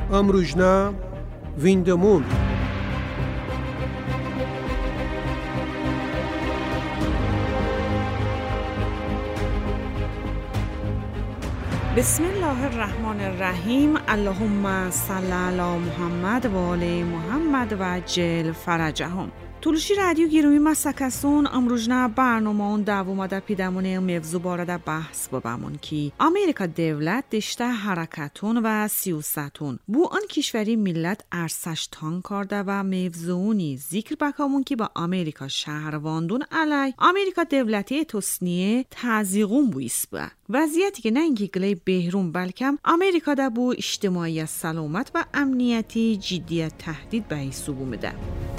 امروجنا ویندمون بسم الله الرحمن الرحیم. اللهم صل علی محمد و آل محمد و عجل فرجهم. تولشی رادیو گیروی مسکسون امروجنا برنامه‌ون دوامده پیدمونه موضوع بارده بحث ببمون کی امریکا devlet دشته حرکتون و سیاستون بو آن کشوری ملت ارسش تان کرده و موضوعونی ذکر بکامون کی با امریکا شهرواندون علی امریکا devleti توسنیه تازیقون بو اسبه وضعیتی که نه اینکه گلی بهرون بلکم امریکا ده بو اجتماعی سلامت و امنیتی جدیت تهدید به حساب اومده.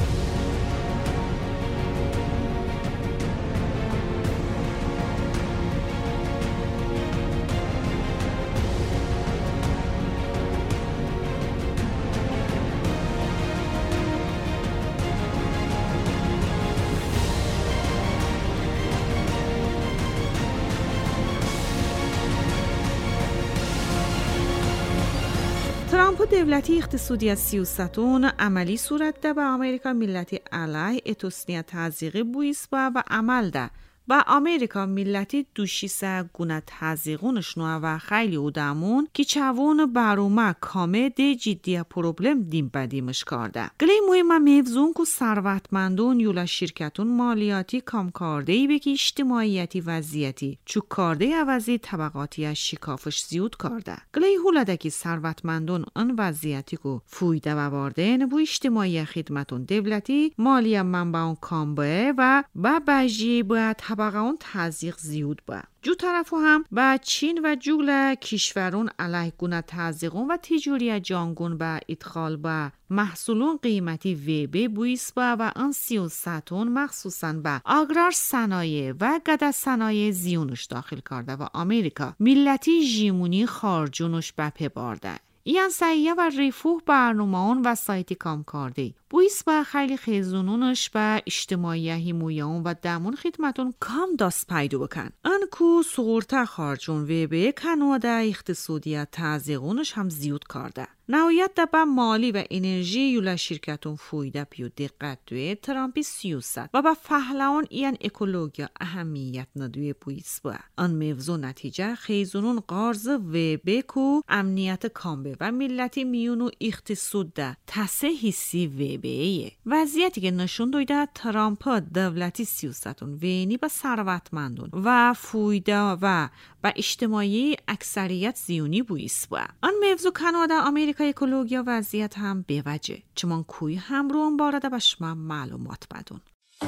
ترامپ دولتی اقتصادی از سیاستون عملی صورت ده به امریکا ملتی علی اتوسنیا تازیقی بویس و عمل ده و امریکا ملتی دوشیسه گونه تازیقونش نوه و خیلی اودمون که چوون برومه کامه ده جدیه پروبلم دیم بدیمش کرده. گلی مهمه موضوع که ثروتمندون یولا شرکتون مالیاتی کام کرده ای بکی اجتماعیتی وضعیتی چو کرده عوضی طبقاتی از شکافش زیود کرده. گلی هولده که ثروتمندون ان وضعیتی که فویده و واردن بو اجتماعی خدمتون دولتی مالی منبعون کام به و بجی باید طبقه اون تازیق زیود با. جو طرفو هم با چین و جول کشورون علیه گونه تازیقون و تجوری جانگون با ادخال با محصولون قیمتی ویبه بویس با و ان سیاستون مخصوصاً با آگرار صنایع و گده صنایع زیونش داخل کرده و امریکا ملتی جیمونی خارجونش بپه بارده. این سعیه و رفوه برنامه‌ان و سایتی کام کرده. بویس با خیلی خیزونونش با اجتماعی همویان و دمون خدمتون کام دست پیدا بکن. انکو سغورتا خارجون ویبه کنواده اقتصادیت تازیقونش هم زیود کرده. نهایت ده با مالی و انرژی یولا شرکتون فویده پیو دقت دوی ترامپی سیاست و با فهلان این اکولوژیا اهمیت ندوی بویس با. ان موضوع نتیجه خیزونون قارز ویبه کو امنیت کامبه و ملتی میونو اقتصاد ده تسه حسی ویبه بیه. وضعیتی که نشون دویده ترامپ دولتی سیاستون وینی با ثروتمندون و فویده و با اجتماعی اکثریت زیونی بویس با. آن موضوع کنواده امریکا اکولوژیا وضعیت هم بیوجه چمان کوی هم رو هم بارده با شما معلومات بدون.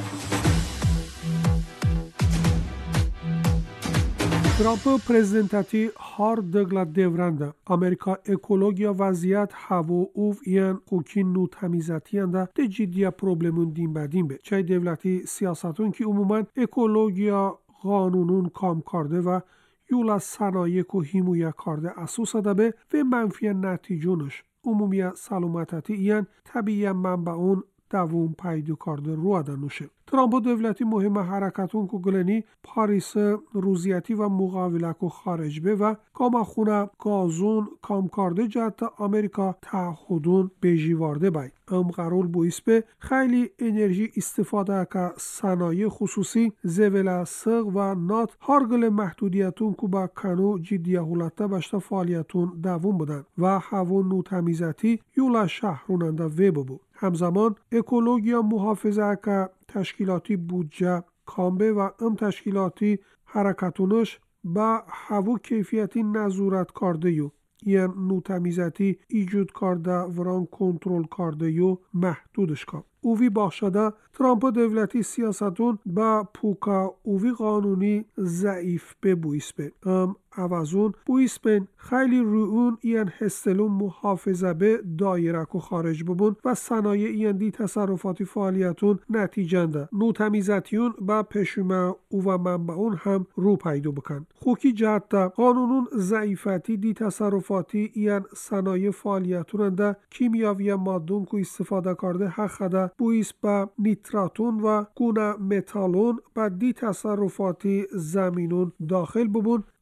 ترامپ پرزیدنتی هار دگلا دیورنده امریکا اکولوژیا وضعیت هوا او این کوکی نو تمیزاتی انده ده جدیه پروبلمون دیم بدیم به چای دولتی سیاستون که عموما اکولوژیا قانونون کام کرده و یولا صنایع کو حمایت کرده اساس ده و منفی نتیجونش عمومی سلامتی این طبیعی منبعون دوام پیدا کرده رو دانوشه. ترامپ دولتی مهم حرکتون کو گلنی پاریس روزیتی و مقاوله کو خارج به و کام خونه گازون کام کرده جهت امریکا تعهدون بجیوارده بای. قرار بویس به خیلی انرژی استفاده که صنایع خصوصی زویل سق و نات هرگل محدودیتون کو با کنو جدیه حالته باشته فعالیتون دوام بدن و هوا نو تمیزاتی یولا شهروننده وی بود. همزمان اکولوژیا محافظه که تشکیلاتی بودجه کامبه و تشکیلاتی حرکتونش با هوا کیفیتی نظارت کرده یو یعنی نو تمیزاتی ایجود کرده وران کنترل کرده یو محدودش کن. اووی باشده ترامپ دولتی سیاستون با پوکا اووی قانونی ضعیف به بویس به عوضون بویس بین خیلی روون این هستلون محافظه به دایره کو خارج ببون و صنایع این دی تصرفاتی فعالیتون نتیجنده نو تمیزاتیون با پشومه او و منبعون هم رو پیدا بکن. خوکی جهت قانونون ضعیفاتی دی تصرفاتی این صنایع فعالیتون ده کیمیاوی مادون کو استفاده کرده حقده بویس با نیتراتون و گونه متالون با دی تصرفاتی زمینون داخل ببون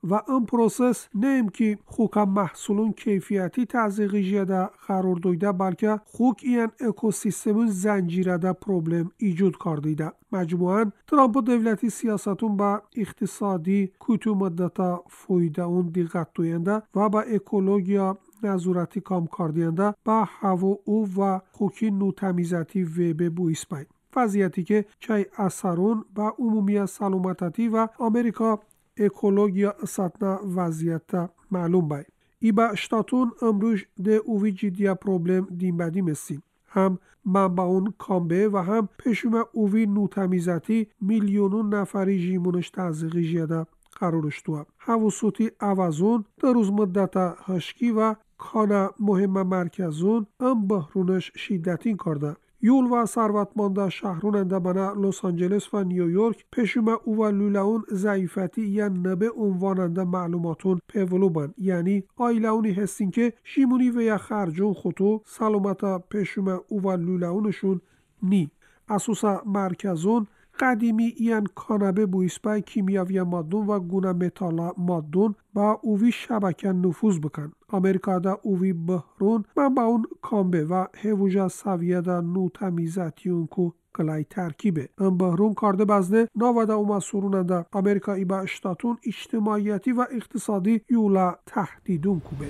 va ëm proses nem ki xuka mahsulun keyfiyeti tazyiqi jeda qaror doyda balki xuk iyan ekosistemin zanjirada problem ijud kardıyda. مجموعاً ترامپ devleti siyasetun ba iqtisadi kutu muddata foydaun diqqat doyanda va ba ekologiya nazorati kam kardiyanda ba havo u va xuki nutamizati vebe bu ispay. وضعیتی که چای اثرون با عمومی سلامتی و امریکا اکولوژیا اساتنا وضعیت معلوم بای. ای با شتاتون امروز ده اوی جدی پروبلم دیم بدی مسیم. هم منبعون کامبه و هم پشم اوی نوتمیزاتی میلیونون نفری جیمونش تزیقی جیده قرارش دوام. حوصوتی عوضون در روز مدت هشکی و کانا مهم مرکزون ام بحرونش شیدتین کرده. یول و ثروتمند شهروننده بنا لس آنجلس و نیویورک پشم او و لولاون ضعیفتی یا نبه عنواننده معلوماتون پولو بند. یعنی آیلاونی هستین که شیمونی و یا خرجون خطو سلامت پشم او و لولاونشون نی. اساسا مرکزون قدیمی یان کانابه بویسپای کیمیاوی مادون و گونه متالا مادون با اووی شبکه نفوذ بکن. امریکا دا اووی بحرون من با اون کامبه و هوجا سویه دا نو تمیزاتیون کو کلای ترکیبه. ام بحرون کارده بزنه ناوده اوما سروننده امریکا ای با اشتاتون اجتماعیتی و اقتصادی یولا تهدیدون کوبه.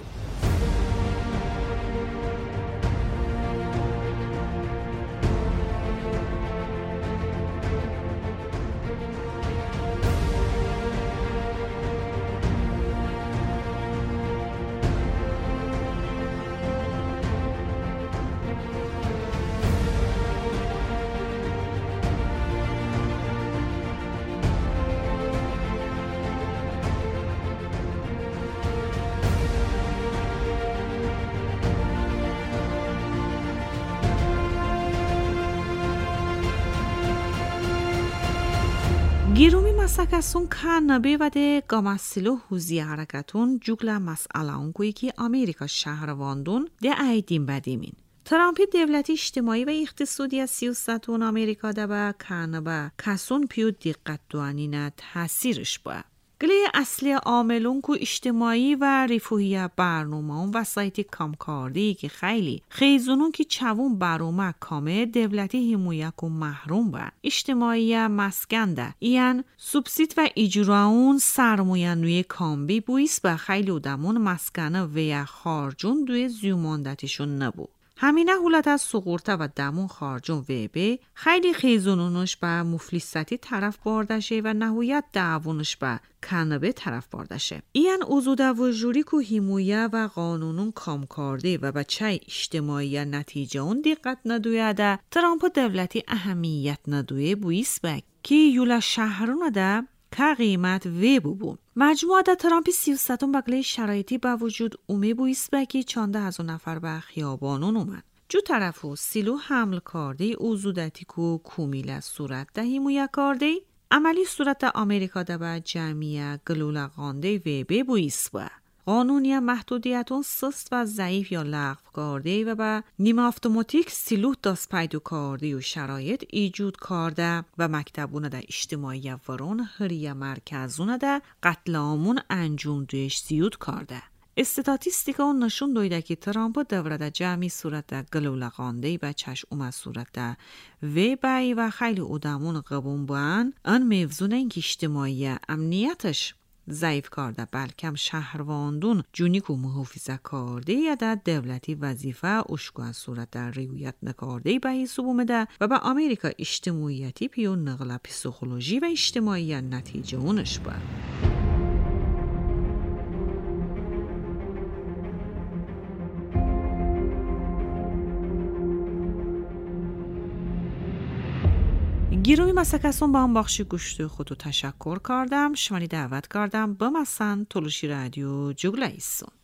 Girumi masakasun kanabe و ده گاماسیلو هوزی حرکتون جوگلا مسئله اون کوی که امریکا شهرواندون ده ایدیم بدیمین. ترامپی دولتی اجتماعی و اقتصادی سیاستون امریکا ده با کانبا کسون پیو دقت دوانینه تاثیرش با. گلی اصلی عاملون کو اجتماعی و رفاهی برنامه‌ون وسایت کمکاری که خیلی خیزونون که چوون برنامه کامه دولتی حمایت کو محروم با اجتماعی مسکنده یعنی سوبسید و اجراون سرمایه نوی کامبی بویس با خیلی ادمون مسکنه و یا خارجون دوی زیوماندتشون نبو. همینه حالت از سقورته و دمون خارجون ویبه خیلی خیزونونش به مفلسیتی طرف باردشه و نهایت دعوونش به کانبه طرف باردشه. این اوزوده و جوری که حمایه و قانونون کام کرده و بچه اجتماعی نتیجه اون دقت ندویده ترامپ دولتی اهمیت ندویه بویس به که یولا شهرون ده که قیمت وی بوم. مجموعه دا ترامپی سیاستون بگلی شرایطی با وجود اومی بویس بکی 14,000 نفر به خیابانون اومد. جو طرفو سیلو حمل کرده اوزودتی کو کومیل صورت ده حمایه کرده عملی صورت امریکا ده با جمعیه گلولقانده وی بویس با. قانونی محدودیتون سست و ضعیف یا لغو کرده و با نیمه اتوماتیک سیلوح دست پیدا کرده و شرایط ایجود کرده و مکتبون ده اجتماعی ورون هریه مرکزون ده قتل عامون انجام دویش زیود کرده. استاتیستیکا اون نشون دویده که ترامپ دورده جمعی صورت ده گلولقانده و چشم صورت ده وی بای و خیلی ادمون قبون بان ان موضوع این که اجتماعی امنیتش ضعیف کرده بلکه شهرواندون جونی که محافظه کرده یا در دولتی وظیفه اشکو از صورت در ریویت نکرده به حساب اومده و به امریکا اجتماعیتی پیو نقل پسیکولوژی و اجتماعی نتیجه اونش با. گیرومی مسکسون با هم بخشی گوشت خودو تشکر کردم شمانی دعوت کردم بمسن تلوشی رادیو جوگلایسون